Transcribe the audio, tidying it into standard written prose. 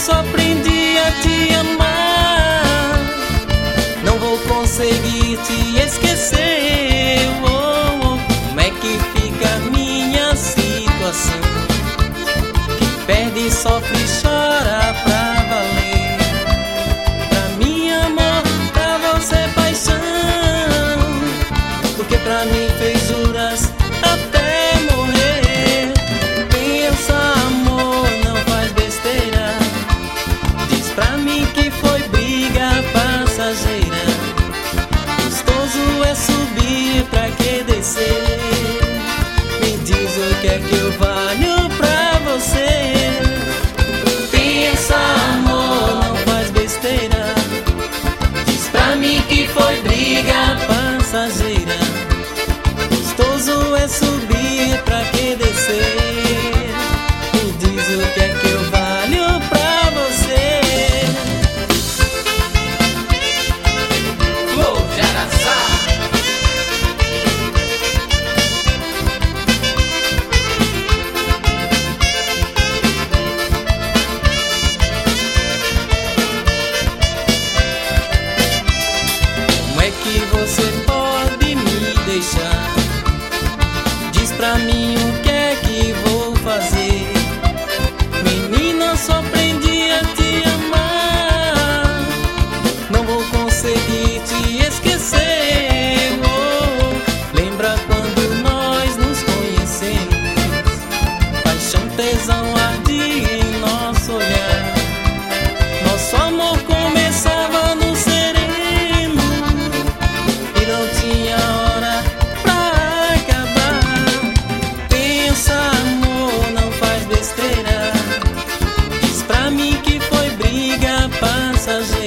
só aprendi a te amar. Não vou conseguir te esquecer. Como é que fica a minha situação? Que perde, sofre e chora pra valer. Pra mim amor, pra você paixão. Porque pra mim fez juras até morrer. Pensa amor, não faz besteira. Diz pra mim que foi briga passageira. Gostoso é subir, pra que descer? Me diz o que é que eu valho pra você. Pensa amor, não faz besteira. Diz pra mim que foi briga passageira. Gostoso é subir, pra que descer? Me diz o que é que eu valho pra você. Flow de Araçá. Como é que você pode me deixar? Diz pra mim o que é que vou fazer. Menina, só aprendi a te amar. Não vou conseguir te esquecer. Lembra quando nós nos conhecemos? Paixão, tesão ardia em nosso olhar. Nosso amor começava no sereno e não tinha hora pra acabar. Pensa amor, não faz besteira. Diz pra mim que foi briga passageira.